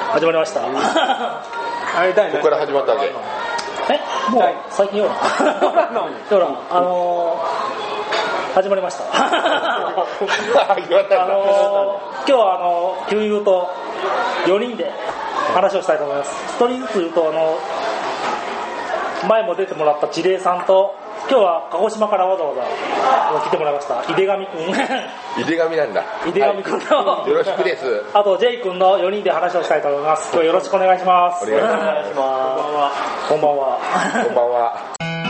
始まりました。 ここから始まったわけ。 もう最近よら始まりました。今日は旧友と4人で話をしたいと思います。1人ずつ言うと前も出てもらった地霊さんと、今日は鹿児島からわざわざ来てもらいました井出上くん。 井出上なんだ。 井出上くんと、 はい、よろしくです。 あと J 君の4人で話をしたいと思います。今日よろしくお願いします。 お願いします。 こんばんは。 こんばんは。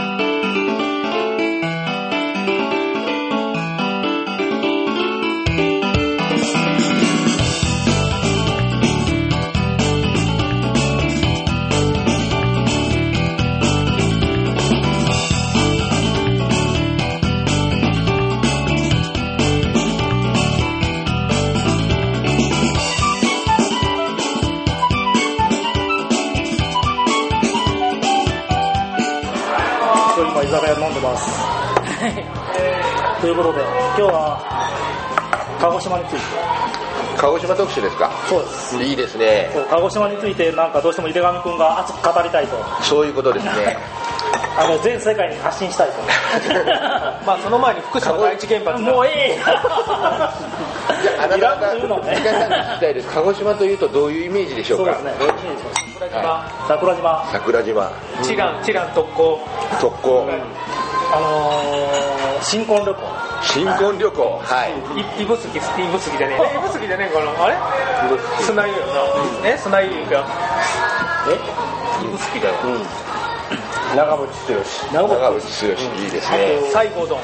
居酒屋飲んでます。ということで今日は鹿児島について。 鹿児島特集ですか。 そうです。 いいですね。 鹿児島についてなんかどうしても井出上くんが熱く語りたいと。 そういうことですね。 全世界に発信したいと。 まあその前に福島第一原発もういい。 あなたが時間が聞きたいです。鹿児島というとどういうイメージでしょうか。 そうですね。どういうイメージですか。 桜島。 チラン特攻。 新婚旅行。 新婚旅行。はい。 指宿じゃねえかな。あれ？砂湯よな。砂湯が。指宿だよ。 長渕剛。いいですね。 西郷丼。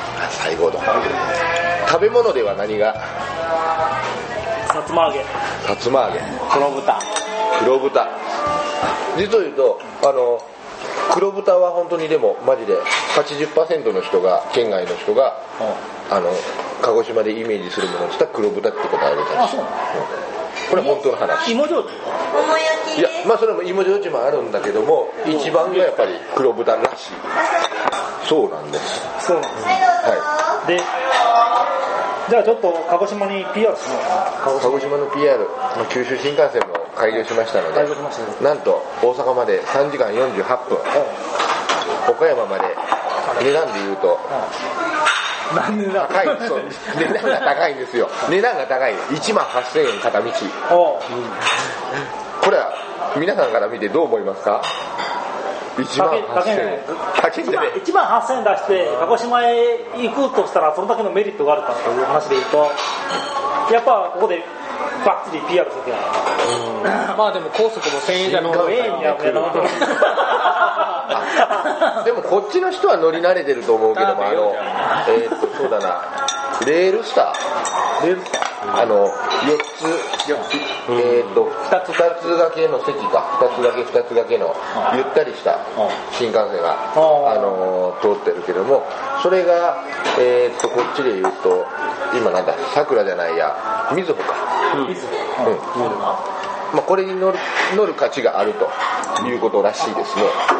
食べ物では何が？ さつま揚げ。 黒豚。実を言うと黒豚は本当にでもマジで 80% の人が県外の人が鹿児島でイメージするものをした黒豚って答えるらしい。これ本当の話。 芋焼酎。いやまあそれも芋焼酎もあるんだけども、一番がやっぱり黒豚らしい。そうなんです。はい。 でじゃあちょっと鹿児島に PR しようかな。 鹿児島の PR、九州新幹線も開業しましたので、なんと大阪まで3時間48分、岡山まで値段で言うと高い。値段が高いんですよ。値段が高い。18,000円片道。これは皆さんから見てどう思いますか？18,000円。 18,000円出して鹿児島へ行くとしたらそれだけのメリットがあるかという話で言うと、やっぱここでバッチリ PR するやん。 まあでも高速も1000円じゃのでもこっちの人は乗り慣れてると思うけども、そうだな、レールスター4つ2つ掛けの席か、2つ掛けのゆったりした新幹線が通ってるけども、それがこっちで言うと今なんだ、桜じゃないや、みずほか。まあこれに乗る価値があるということらしいですね。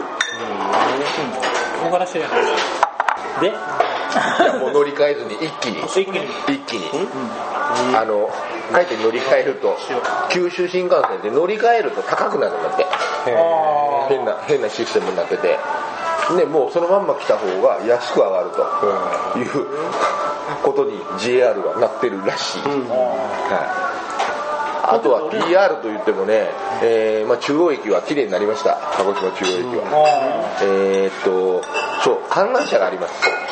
でもう乗り換えずに一気に帰って乗り換えると、九州新幹線で乗り換えると高くなるんだって。変なシステムになってて、ね、もうそのまんま来た方が安く上がるということに JR はなってるらしい。あとは PR といってもね、中央駅は綺麗になりました。鹿児島中央駅は。そう観覧車があります。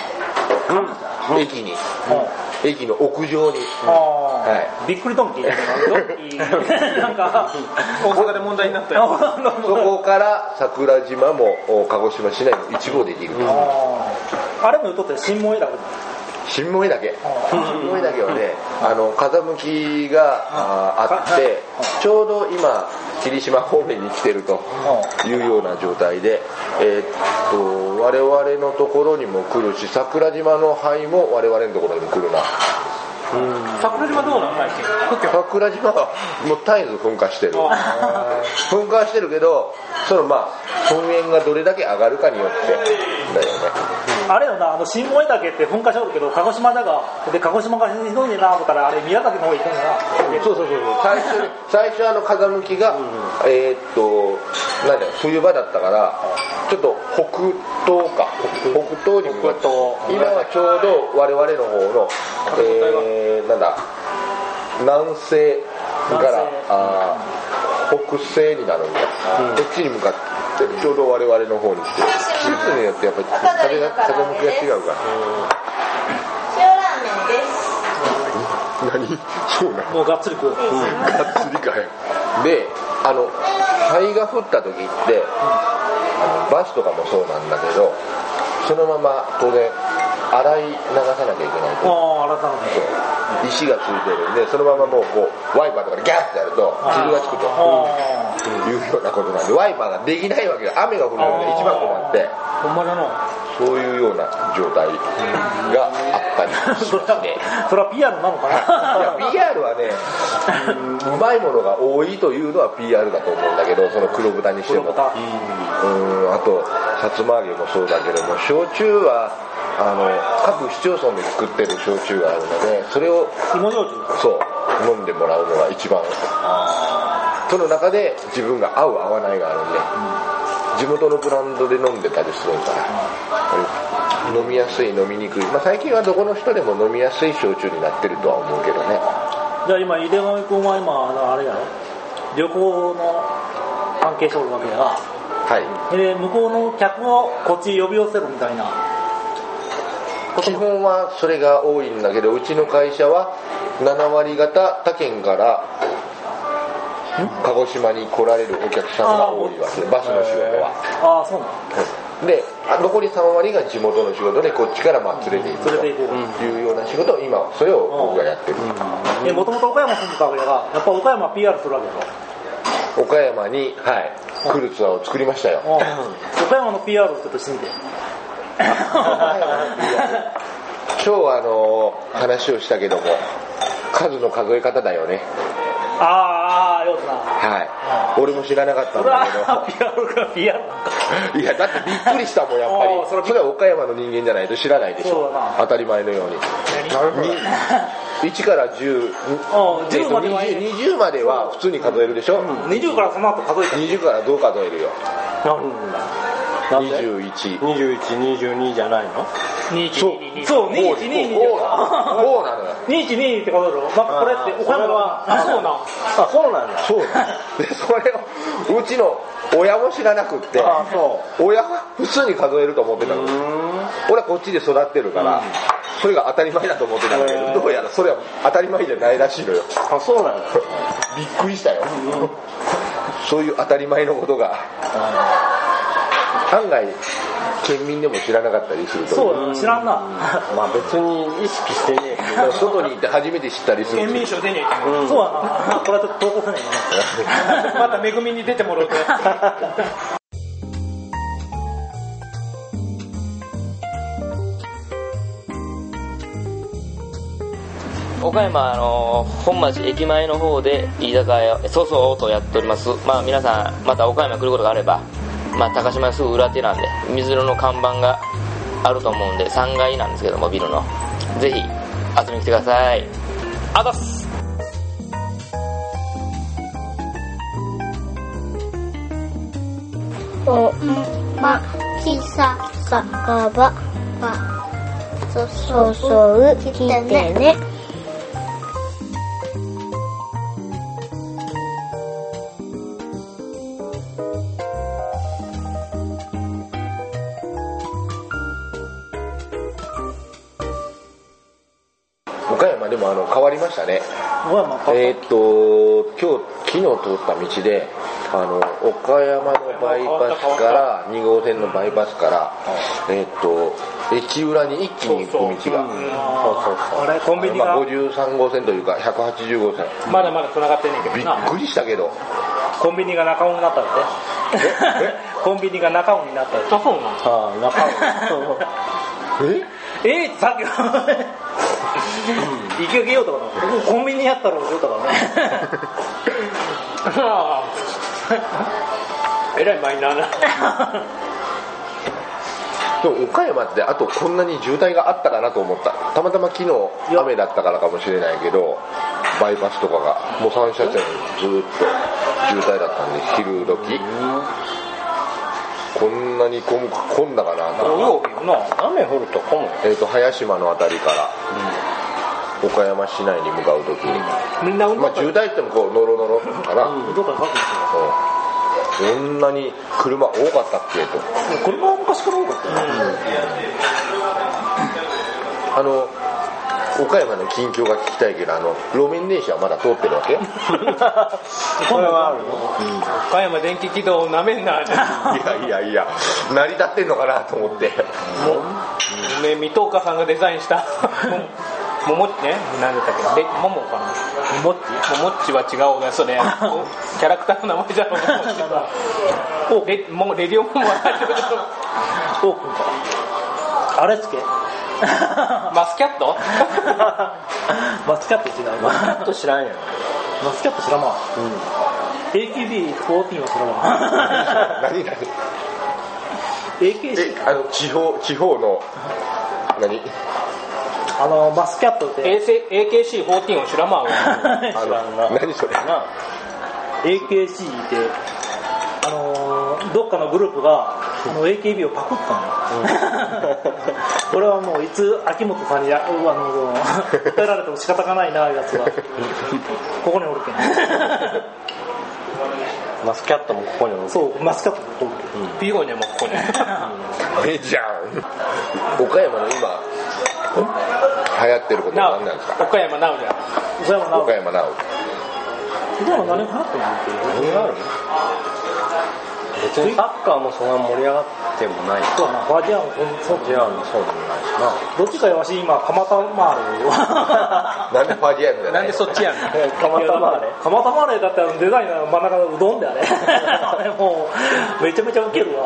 駅の屋上に。 びっくりドンキーなんか大阪で問題になったよ。 そこから桜島も鹿児島市内の一望できる。 あれも言うとって新萌えだけはね、風向きがあって、ちょうど今霧島方面に来てるというような状態で、我々のところにも来るし、桜島の範囲も我々のところにも来るな。 桜島どうなんだっけ？ 桜島はもう絶えず噴火してる。噴火してるけど、その噴煙がどれだけ上がるかによってだよね。 あれよな、新燃岳って噴火しおるけど、鹿児島だが、で鹿児島がひどいねんな思ったら、あれ宮崎の方行くんだな。 そう最初風向きが、なんだよ、冬場だったからちょっと北東に向かって、今はちょうど我々の方の、なんだ南西から北西になるんだ、こっちに向かってちょうど我々の方に来て、季節によってやっぱり風向きが違うから。 塩ラーメンです。 何？そうなの？ もうがっつり食う。 がっつりかよ。で、灰が降った時ってバスとかもそうなんだけど、そのまま当然洗い流さなきゃいけないと。 洗ったのね。 石がついてるんで、そのままもうこうワイパーとかでギャッてやると傷がつくというようなことなんで、ワイパーができないわけで、雨が降るので一番困って、 ほんまだの。 そういうような状態があったりしますね。 それは PR なのかな。 いや PR はね、うまいものが多いというのは PR だと思うんだけど、その黒豚にしても、あとさつま揚げもそうだけども、焼酎は各市町村で作ってる焼酎があるので、それを芋焼酎、 そう飲んでもらうのが一番、その中で自分が合う合わないがあるんで、地元のブランドで飲んでたりするから、飲みやすい飲みにくい、最近はどこの人でも飲みやすい焼酎になってるとは思うけどね。 じゃあ今井出上君は今あれやろ、旅行の関係しておるわけやが、 はい、 で向こうの客をこっち呼び寄せるみたいな。 基本はそれが多いんだけど、うちの会社は7割方他県から鹿児島に来られるお客さんが多いわけで、バスの仕事は。 そうなの。 で残り3割が地元の仕事で、こっちから連れて行くというような仕事を今それを僕がやってる。 もともと岡山住んでたわけだが、やっぱ岡山 PR するわけだろ。 岡山に、来るツアーを作りましたよ。 岡山の PR をちょっとしてみて。 今日話をしたけども、数の数え方だよね。 よくな。 俺も知らなかったんだけど。 PR いやだってびっくりしたもん、やっぱり。それは岡山の人間じゃないと知らないでしょ。当たり前のように。1から10、20までは普通に数えるでしょ。 20からその後数えて。 20からどう数えるよ。 21、22じゃないの ？21、そう、21、22。 こうなのよ。 21ってことだろ。これって岡山は。 そうなんだ。 そうなんだ。で、それをうちの親も知らなくって、親は普通に数えると思ってたの。俺はこっちで育ってるから、それが当たり前だと思ってたんだけど、どうやらそれは当たり前じゃないらしいのよ。 そうなんだ。 びっくりしたよ。そういう当たり前のことが。案外県民でも知らなかったりすると。 そう知らんな。 別に意識してねえ。 外に行って初めて知ったりする。 県民賞出ねえけど。そうやな。これはちょっと投稿せねえな。また恵みに出てもらうと。 岡山本町駅前の方で居酒屋そうそうとやっております。皆さんまた岡山来ることがあれば、高島のすぐ裏手なんで水色の看板があると思うんで、3階なんですけども、ビルのぜひ遊びに来てください。あざっす。 おまきさかばそう来てね。 岡山でも変わりましたね。昨日通った道で岡山のバイパスから2号線のバイパスから越浦に一気に行く道がコンビニが 53号線というか180号線まだまだ繋がってんねんけどびっくりしたけど、 コンビニが中尾になったって。コンビニが中尾になったって。 そうなん中尾さっき行けようとかコンビニやったろうとかね。 えらいマイナーな。 でも岡山ってあとこんなに渋滞があったかなと思った。たまたま昨日雨だったからかもしれないけど、バイパスとかがもう3車線ずっと渋滞だったんで、昼時こんなに混んだかなと。 土曜日よな、雨降ると混む。 早島のあたりから、岡山市内に向かう時に、 みんなまあ渋滞ってもこうノロノロかな、 どっかかこんなに車多かったっけと。 車は昔から多かったよ、 岡山の近況が聞きたいけど、路面電車はまだ通ってるわけ？ これはあるの、岡山電気軌道をなめんな。 いや成り立ってんのかなと思って。 もうね、水戸岡さんがデザインしたももっちね、何だったっけ、ももかな、ももっちは違うね、それキャラクターの名前じゃろう。もうレディオモモはないけど、 オープンかあれつけマスキャットマスキャット違う。マスキャット知らんやん。マスキャット知らんわ。AKB14 は知らんわ。 何 AKC 地方の何マスキャットって AKC14 を知らんわ。 何それな。 AKC ってどっかのグループがAKB をパクったのよ。これはもういつ秋元さんに訴えられても仕方がないなやつがここにおるけん。 マスキャットもここにおる。 そう、マスキャットもここに。 ピゴニャもここに。 じゃん。岡山の今流行ってることは何なんですか？ 岡山ナウじゃん。 岡山ナウ。 でも何が流行ってるの？ 何がある？別にサッカーもそんな盛り上がってもない。 そうな、ファジアンもそうでもないしな。どっちかよわし今蒲田マーレ。 なんでファジアンじゃない？ なんでそっちやんの？ 蒲田マーレ。蒲田マーレだってデザインの真ん中のうどんであれ。あれもうめちゃめちゃウケるわ。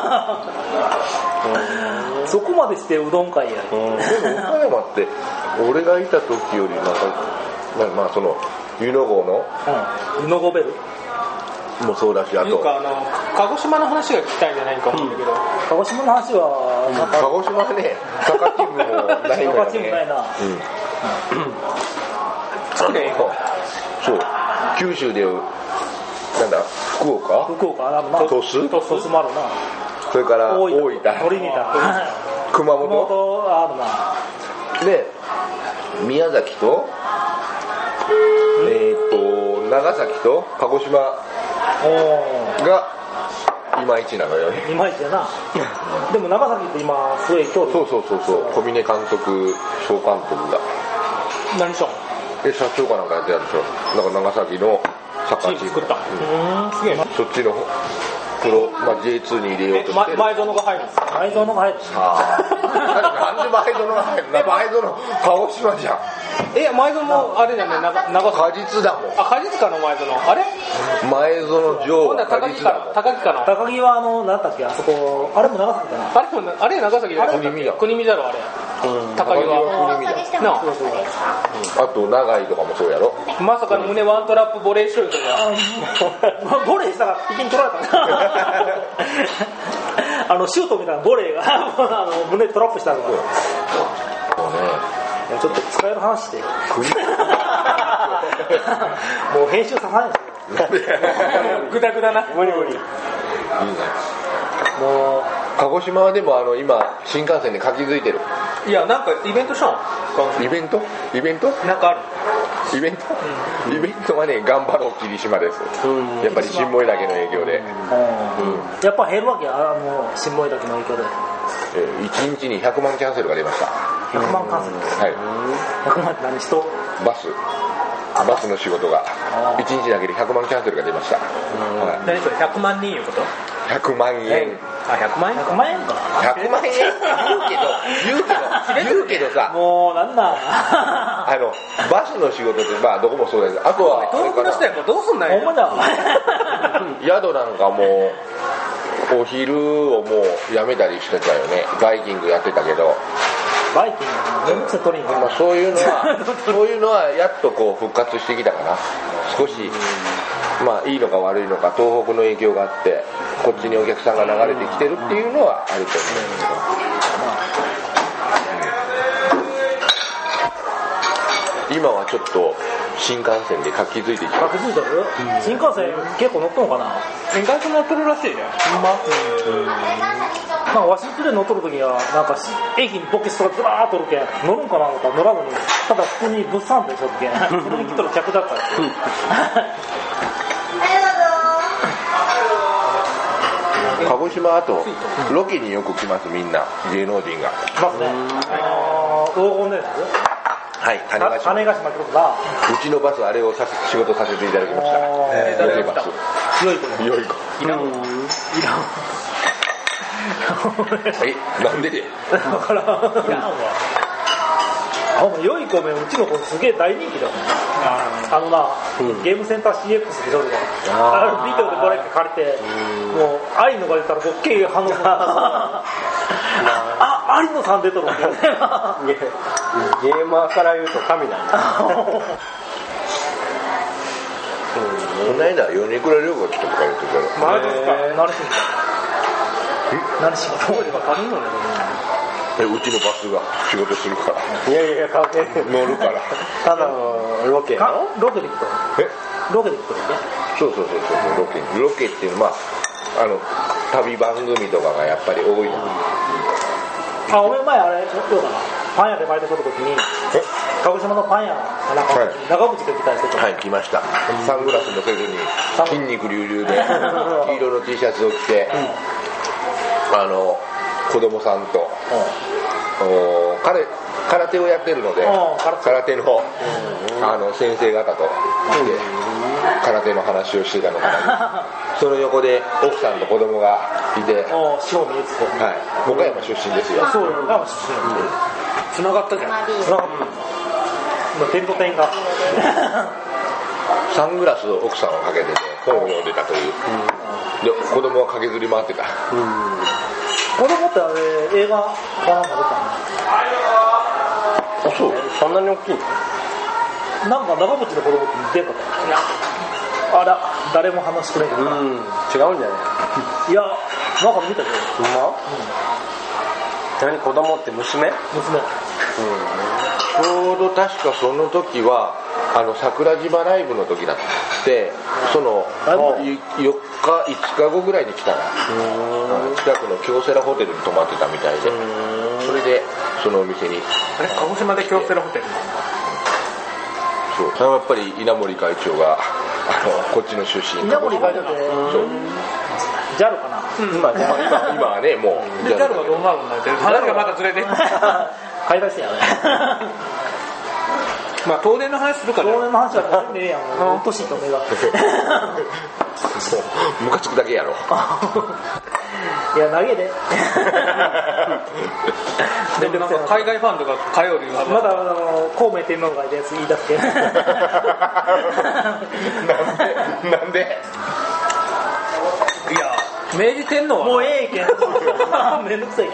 そこまでしてうどん会や。 でも岡山って俺がいた時よりまあその湯の郷の湯の郷ベルもそうだし、あと鹿児島の話が聞きたいんじゃないか思うんだけど、 鹿児島の話は鹿児島はね、サッカーチームもないのよね。 サッカーチームないな。 作れよ。 そう、九州でなんだ、福岡鳥栖もあるな。 それから大分、熊本あるな。 で宮崎と長崎と鹿児島がいまいちなのよね。 いまいちやな。でも長崎って今すごい興味。 そう小峰監督、総監督が何しよう。 社長かなんかやってやるでしょ。だから長崎のサッカーチーム作った。すげえ。 そっちのプロ、J2 に入れようとしてる。 前園が入るんですか？ 前園が入る。 なんで前園が入るの？前園鹿児島じゃん。 前園もあれじゃね、長崎。 果実だもん。 果実かの前園。あれ？ 前園城は果実だもん。 高木かの。 高木はなんだっけ、あそこ、あれも長崎だな。 あれ長崎じゃない？国見だろあれ。高木は国見だ。あと長井とかもそうやろ。 まさかの胸ワントラップボレーシュートじゃ。 ボレーしたら敵に取られたな。シュートみたいなボレーが胸トラップしたのが。ちょっと使える話して。もう編集ささない。 グダグダな。 無理。 もう鹿児島はでも今新幹線で活気づいてる。 いや、なんかイベントしたの？ イベントなんかある？ イベントはね、頑張ろう霧島です。やっぱり新萌岳の影響で。 やっぱ減るわけや、新萌岳の影響で。 1日に100万キャンセルが出ました。 100万キャンセル。 はい。 100万って何？人？ バスの仕事が1日だけで100万キャンセルが出ました。 何それ、100万人いうこと？ 100万円。 100万円 ？100万円か。 100万円言うけどさ、 もうなんだ。 バスの仕事ってどこもそうだけど、あとは東北の人やからどうすんない？ ほんまだ。 宿なんかもうお昼をもうやめたりしてたよね。バイキングやってたけど。 バイキング全部取りに行く。 そういうのはやっとこう復活してきたかな。少しいいのか悪いのか東北の影響があってこっちにお客さんが流れてきてるっていうのはあると思うんですけど、今はちょっと新幹線で活気づいてきた。 活気づいてる、新幹線結構乗っとんのかな。 意外と乗ってるらしいじゃん。 なんかわしんちで乗っとる時はなんか駅にボケストがずらーっとおるけん乗るんかなとか乗らずにただ普通に物産展しとるけんそれに来とる客だったんですよ。 鹿児島あとロケによく来ます、みんな芸能人が。 ますね。黄金です。 はい、種子島。 種子島来るからうちのバスあれを仕事させていただきました。ロケバス。 良い子良い子。 いらんなんでで。 だからいらんわ。良い子めうちの子すげえ大人気だもん。ゲームセンター CX で撮るわ。ビデオでこれ借りてもう有野が出たらボッケー反応する。有野さん出とるわけよね。 ゲーマーから言うと神なんだ。 この間米倉涼子が来たとか言ってたから。 マジですか。何しろ当時は借りるのね。 うちのバスが仕事するから。 いや関係乗るから。 ただのロケのロケで来たロケで来たね。 そうロケっていうのは旅番組とかがやっぱり多い。 お前前あれどうかな、パン屋でバイトするときに鹿児島のパン屋なんか長渕で来たりしてた。 はい来ました。サングラス乗せずに筋肉隆々で黄色の T シャツを着て、子供さんと空手をやってるので空手の先生方と空手の話をしてたのかな。その横で奥さんと子供がいて、 塩見えつつ、 はい、岡山出身ですよ。 そうよ、岡山出身なんでつながったじゃん。点と点がサングラスを奥さんはかけてて本を読んでたという、で子供は駆けずり回ってた。 子供ってあれ映画かなんか出たの？あ、そう。 そんなに大きいの？ なんか長渕の子供って出んかった。あら誰も話してくれんけど、 違うんじゃない？ いやなんか見たけど。 ほんま？何子供って娘？ 娘。 ちょうど確かその時は桜島ライブの時だって、その4日5日後ぐらいに来たら近くの京セラホテルに泊まってたみたいで、それでそのお店に鹿児島で京セラホテル。 そうやっぱり稲森会長がこっちの出身。 稲森会長ってJAL かな。 今はねもう JAL がどうなるんだって話がまたずれて買い出しやね。 まあ東電の話するから。 東電の話は全然ええやん。うっとしいと目が。 ムカつくだけやろ。 いや投げで。 でもなんか海外ファンとか通うよ。 まだ孔明天皇がいたやつ言い出すけ。 なんで？ いや明治天皇はもうええけん。めんどくさいけん。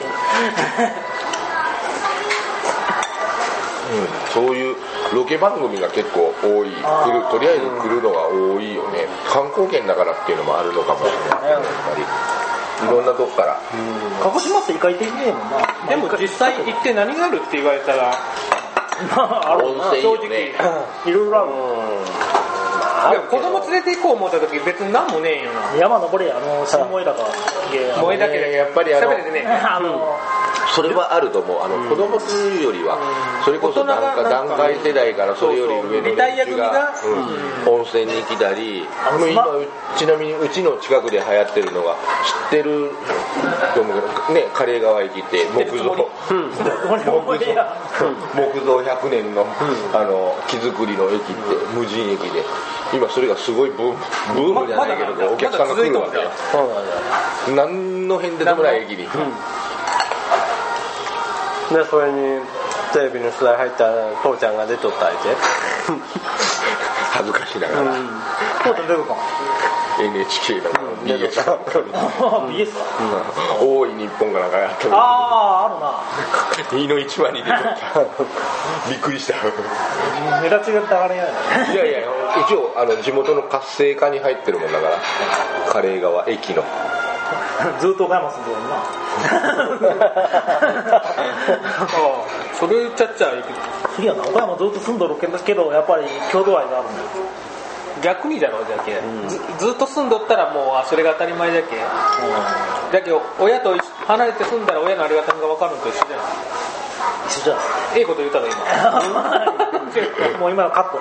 そういうロケ番組が結構多い。とりあえず来るのが多いよね。観光県だからっていうのもあるのかもしれない。やっぱりいろんなとこから。 鹿児島って意外といねえもんな。 でも実際行って何があるって言われたら温泉よね。 いろいろある。 いや子供連れて行こう思った時別に何もねえよな。 山登れや新萌えだから萌えだけでやっぱり喋れてねそれはあると思う。子供というよりはそれこそ段階世代からそれより上の連中が温泉に来たり、今ちなみにうちの近くで流行ってるのが知ってると思うけどね、枯川駅って木造100年の木造りの駅って無人駅で、今それがすごいブームじゃないけどお客さんが来るわけよ。何の変でもない駅に。 でそれにテレビの取材入ったら父ちゃんが出とった相手。 恥ずかしながら。 父ちゃん出るか。 NHK の BS か。 BS か。 大い日本がなんかやったの。 あるな。2の1番に出とった。びっくりした。 目立ちが高れやいやいや、一応地元の活性化に入ってるもんだから、枯川駅の。 ずっと岡山住んでるもんなそれ言っちゃっちゃいいけどいやな、岡山ずっと住んどるけどやっぱり郷土愛があるんだよ。 逆にじゃろじゃけ、ずっと住んどったらもうそれが当たり前じゃけ、じゃけ親と離れて住んだら親のありがたみが分かるのと一緒じゃない。 一緒じゃん。 ええこと言ったの今もう今のカット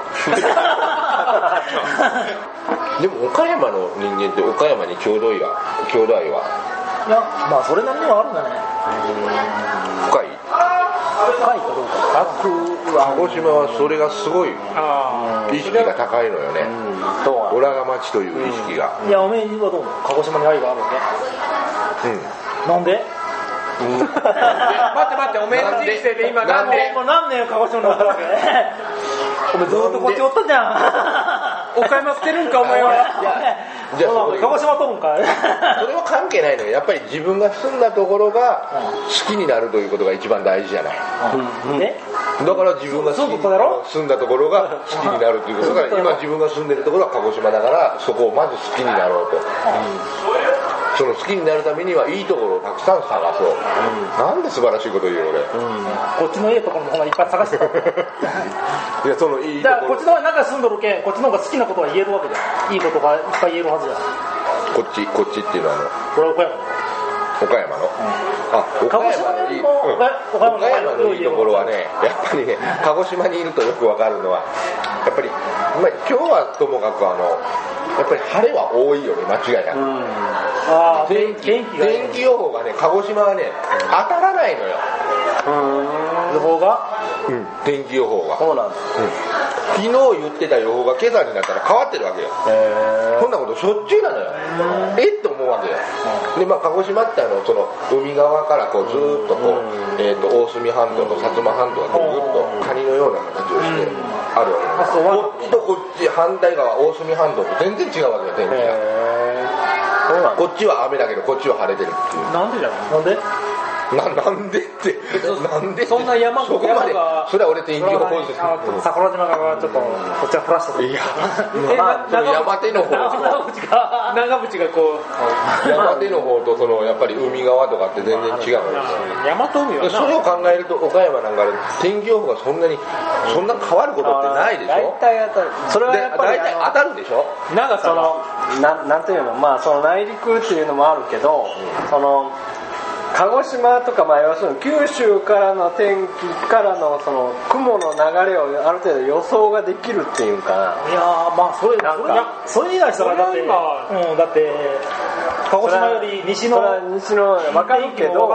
でも岡山の人間って岡山に郷土愛はいや、まあそれなりにはあるんだね。 深い。 深いかどうか。 鹿児島はそれがすごい意識が高いのよね。オラが町という意識が。 いや、おめえはどうも鹿児島に愛があるわけ。なんで？ 待っておめえの人生で今なんでもう何年鹿児島におったわけお前ずっとこっちおったじゃん岡山捨てるんかお前は。 じゃあ鹿児島取るんかそれは関係ないのよ。やっぱり自分が住んだところが好きになるということが一番大事じゃない。だから自分が住んだところが好きになるということが今自分が住んでるところは鹿児島だからそこをまず好きになろうと。その好きになるためにはいいところをたくさん探そう、なんで素晴らしいこと言う俺、 こっちのいいところの方がいっぱい探してたいやそのいいところだからこっちの方が中住んどるけんこっちの方が好きなことが言えるわけじゃん。いいことがいっぱい言えるはずじゃん。 こっちっていうのはこれは岡山の、岡山のいいところはね、やっぱりね鹿児島にいるとよくわかるのはやっぱり、今日はともかくやっぱり晴れは多いよね、間違いなく。天気予報がね、鹿児島はね、当たらないのよ。 予報が？ 天気予報が。 そうなんだ。 昨日言ってた予報が今朝になったら変わってるわけよ。そんなことしょっちゅうなのよ。って思うわけよ。で、鹿児島ってその海側からこうずーっとこう、大隅半島と薩摩半島がこうずっとカニのような形をしてあるわけよ。こっちとこっち反対側大隅半島と全然違うわけよ、天気が。こっちは雨だけどこっちは晴れてるっていう。 なんでじゃなんで？ なんでってなんでそんな山そこまでそれは俺天気予報です。 桜島がちょっとこっちは降らしてる。いや、 山手の方長渕がこう山手の方とやっぱり海側とかって全然違うのよ。 山と海はそれを考えると岡山なんかで天気予報がそんな変わることってないでしょ。 大体当たる。それはやっぱり大体当たるでしょ。 長さなんていうの、その内陸っていうのもあるけど、鹿児島とか要するに九州からの天気からのその雲の流れをある程度予想ができるっていうかな。 いやそれ以外したらだって鹿児島より西の分かるけど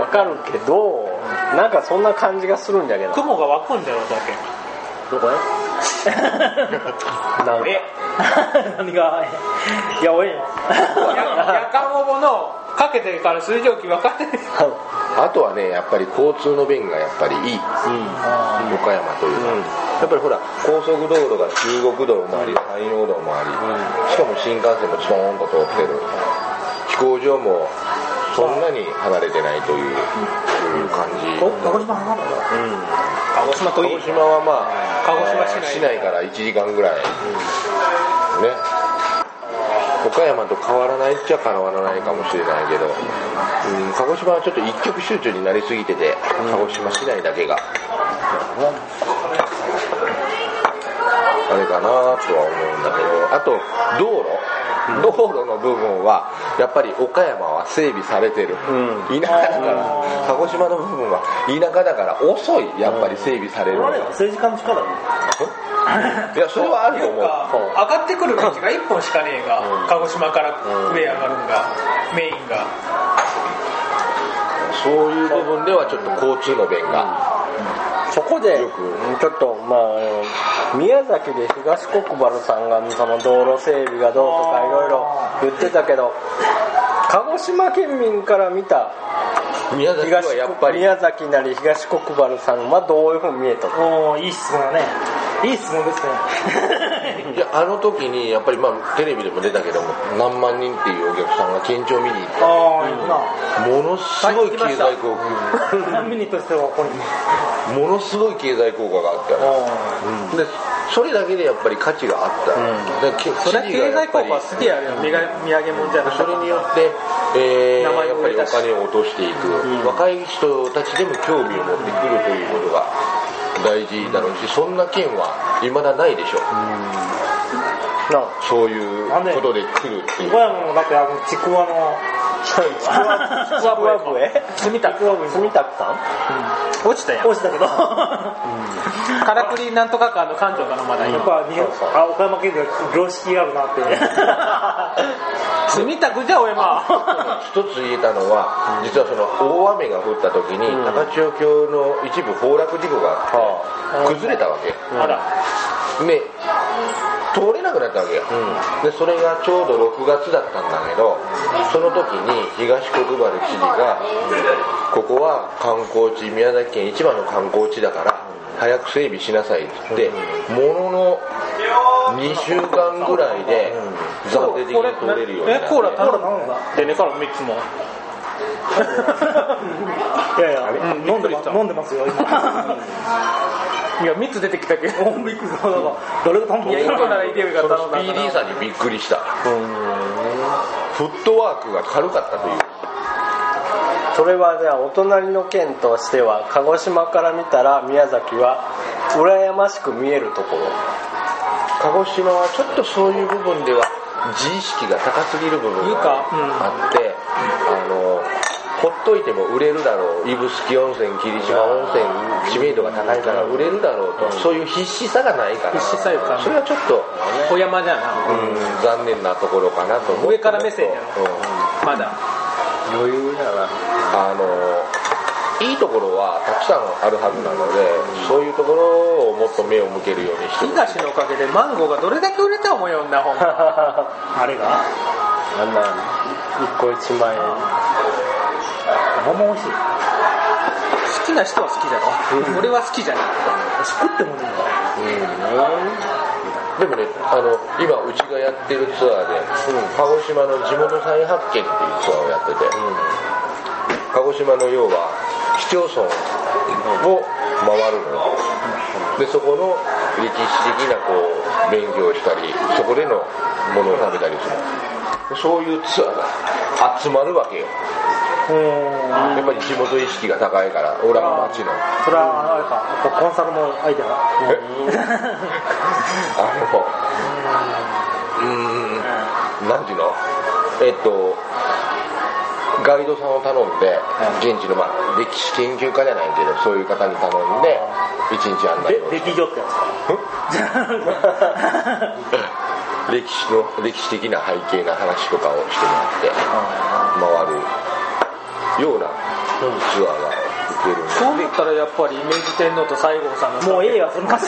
なんかそんな感じがするんだけど。 雲が湧くんだよだけ。 どこへ？何が？いやおえんよ。 夜間応募のかけてから水蒸気分かってる。 あとはねやっぱり交通の便がやっぱりいい、岡山というのは、やっぱりほら高速道路が中国道もあり山陽道もあり、しかも新幹線もストーンと通ってる、飛行場もそんなに離れてないという感じ。 鹿児島離れた？ 鹿児島といい。 鹿児島は鹿児島市内から1時間ぐらいね。岡山と変わらないっちゃ変わらないかもしれないけど、鹿児島はちょっと一極集中になりすぎてて、鹿児島市内だけがあれかなとは思うんだけど、あと道路の部分はやっぱり岡山は整備されてる、田舎だから鹿児島の部分は田舎だから遅い、やっぱり整備されるのが。 政治家の力いやそれはあると思う。 上がってくる道が1本しかねえが、鹿児島から上上がるんがメインが。 そういう部分ではちょっと交通の便が、 そこでちょっと宮崎で東国原さんがその道路整備がどうとかいろいろ言ってたけど、鹿児島県民から見た宮崎はやっぱり宮崎なり東国原さんはどういうふうに見えたの？ いい質問だね。いい質問ですね。 いやあの時にやっぱりテレビでも出たけども何万人っていうお客さんが県庁見に行ってものすごい経済効果見にとしてはここにものすごい経済効果があったよ、でそれだけでやっぱり価値があった、 それは経済効果はすげえあるよ、土産物じゃなくて。 それによって、やっぱりお金を落としていく、若い人たちでも興味を持ってくるということが大事だろうし、そんな県は未だないでしょう、そういうことで来るっていう。 岡山のだってちくわの住宅さん落ちたやん。 落ちたけどからくりなんとかかの館長かのまだいい。 やっぱ岡山県では良識があるなって住宅じゃおえま一つ言えたのは、実はその大雨が降った時に高千穂峡の一部崩落事故があって崩れたわけ、 あらで通れなくなったわけよ、でそれがちょうど6月だったんだけど、その時に東国原知事がここは観光地、宮崎県一番の観光地だから早く整備しなさいって言って、ものの2週間ぐらいで暫定的に通れるようになって、 コーラ頼んだでねから3つもいやいや、飲んでますよ今いや3つ出てきたけどびっくりした。誰が頼んだの？ いや1個ならいけるかその頼んだスピーディーさにびっくりした。フットワークが軽かったという。 それはじゃあお隣の県としては鹿児島から見たら宮崎は羨ましく見えるところ。 鹿児島はちょっとそういう部分では自意識が高すぎる部分があって、ほっといても売れるだろう、指宿温泉、霧島温泉知名度が高いから売れるだろうと、そういう必死さがないから、 必死さいうかそれはちょっと小山じゃな、 残念なところかなと思う。 上から目線やろ、まだ余裕だな。 いいところはたくさんあるはずなので、そういうところをもっと目を向けるようにしてほしい。 東のおかげでマンゴーがどれだけ売れた思うよんなほんまあれがあんな1個1万円。 ほんま美味しい。 好きな人は好きだろ、俺は好きじゃない。 食ってもねでもね、今うちがやってるツアーで、鹿児島の地元再発見っていうツアーをやってて、鹿児島の要は市町村を回るのよ。でそこの歴史的なこう勉強をしたり、そこでのものを食べたりする、そういうツアーが集まるわけよ。やっぱり地元意識が高いから、俺らの町の。 それはあれか、コンサルの相手がなんていうの、ガイドさんを頼んで、現地の歴史研究家じゃないけど、そういう方に頼んで一日案内を。 歴女ってやつ歴史的な背景な話とかをしてもらって回るようなツアーが受けるんで、 そうなったらやっぱり明治天皇と西郷さんのもうええわそんな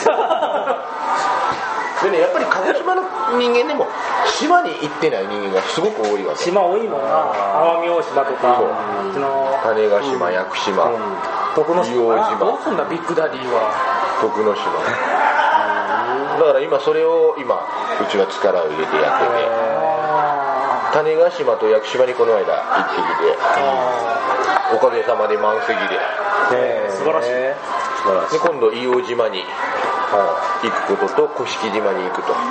でね、やっぱり鹿児島の人間でも島に行ってない人間がすごく多いわけ。 島多いもんな、奄美大島とか種子島、屋久島、 徳之島、 どうすんだビッグダディは。 徳之島だから今それをうちは力を入れてやってて、種子島と屋久島にこの間行ってきて、おかげさまで満席で、 素晴らしい。 で今度硫黄島に行くことと甑島に行くと。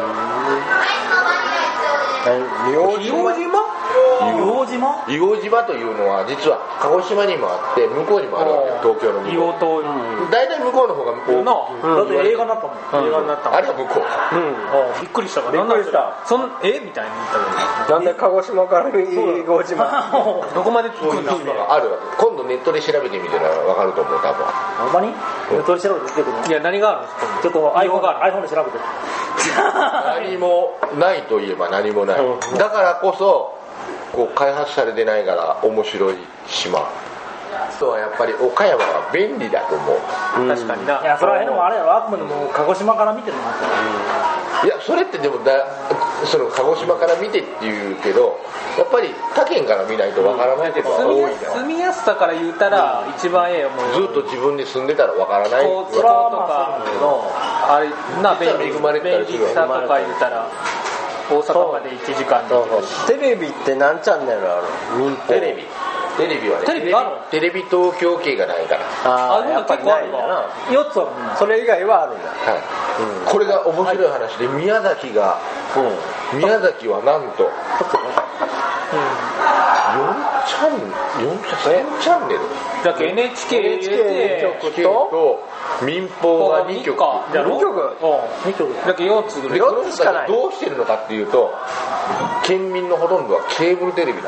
硫黄島硫黄島というのは実は鹿児島にもあって向こうにもあるわけよ、東京の向こう。 硫黄島大体向こうの方がだって映画になったもん。 映画になったもん。 あれは向こう。 びっくりしたから。 びっくりした。 みたいに言ったけど。 なんで鹿児島から硫黄島どこまで着くんだ。 あるわけ。今度ネットで調べてみたら分かると思う、多分。 ほんまに？ネットで調べて出てくるの？ いや何があるんですか。 ちょっと iPhone で調べて。 何もないといえば何もない。だからこそこう開発されてないから面白い島。あとはやっぱり岡山は便利だと思う。 確かにな。 いやそれはでもあれやろ、あくまでも鹿児島から見てるの。 いやそれってでもその鹿児島から見てっていうけど、やっぱり他県から見ないとわからないことが多いじゃん。 住みやすさから言うたら一番ええよ。 ずっと自分で住んでたらわからない。 交通とかのあれな便利恵まれたりするわ。 さとか言うたら大阪まで1時間で。 テレビって何チャンネルある？ テレビテレビはね、 テレビあるの？ テレビ東京系がないから。 ああ、やっぱりないんだな。 4つはみんなそれ以外はあるんだ。 はい。これが面白い話で、宮崎はなんと、4チャンネルだけ NHK 入れて局と民放が2局じゃあ 2曲 2曲だけ4つぐらいでこの人たちどうしてるのかっていうと県民のほとんどはケーブルテレビなんです、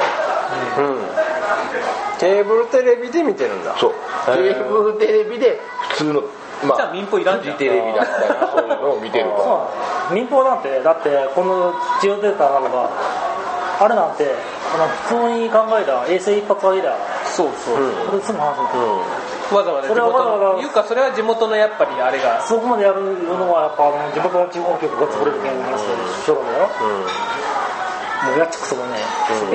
ケーブルテレビで見てるんだ。 そうケーブルテレビで普通のじゃあ民放いらんじゃんフジテレビだったりそういうのを見てると民放なんてだってこのジオデータなのがあれなんて普通に考えたら衛星一発上げりゃそうそう、 これすぐ話すんですよ、 わざわざ地元のいうかそれは地元のやっぱりあれがそこまでやるのはやっぱ地元の地方局が作れるけん話でしょうがないよ、もうやっちくそもね、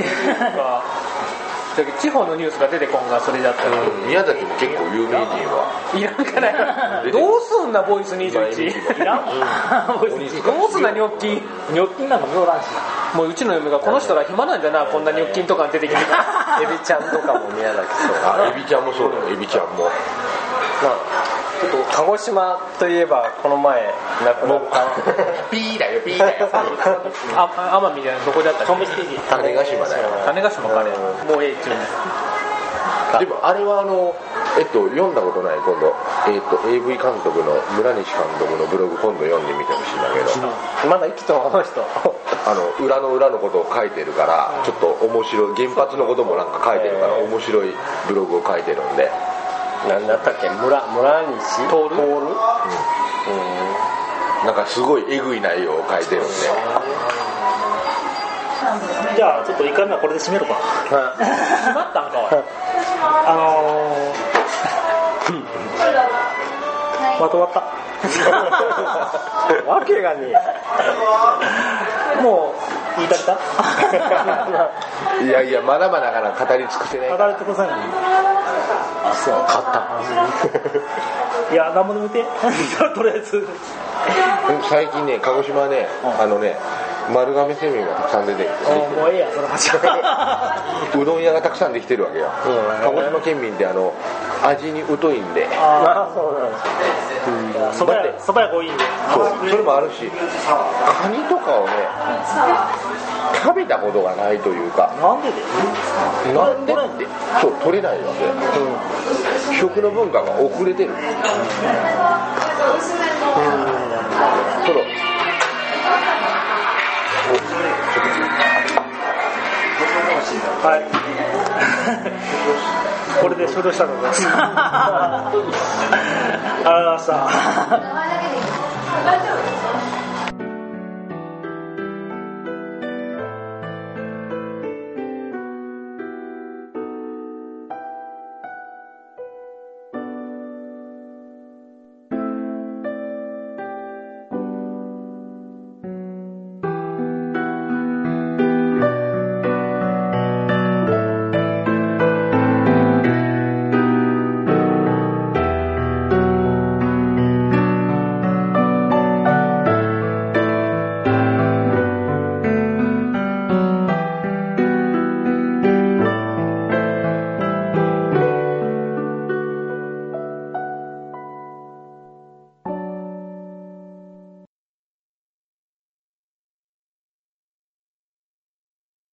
だけど地方のニュースが出てこんがそれだったら、 宮崎も結構有名人はいらんかなどうすんなボイス21 いらんどうすんなニョッキなんか見おらんしもううちの嫁がこの人ら暇なんじゃなこんなニョッキンとか出てきてエビちゃんとかも宮崎そうあエビちゃんもそうだよエビちゃんもちょっと鹿児島といえばこの前亡くなったピーだよ奄美じゃないどこであったっけ種子島だよ種子島かねもうええっちゅうねでもあれは読んだことない今度、AV 監督の村西監督のブログ今度読んでみてほしいんだけど、 まだ生きてるこの人裏のことを書いてるからちょっと面白い原発のこともなんか書いてるから面白いブログを書いてるんで何だったっけ村西徹なんかすごいエグい内容を書いてるんでじゃあちょっと1回目はこれで締めるか閉まったんかおいまとまったわけがねえもう言い足りたいやまだまだから語り尽くせない語り尽くせないそう勝ったいや何もでも言ってとりあえず最近ね鹿児島ね丸亀製麺がたくさん出てるもうええやその話うどん屋がたくさんできてるわけよ鹿児島県民って味に疎いんでそうなんですそば屋が多いんでそうそれもあるしカニとかをね食べたことがないというかなんでってそう取れないわけ、食の文化が遅れてるはいこれで終了したと思いますありがとうございました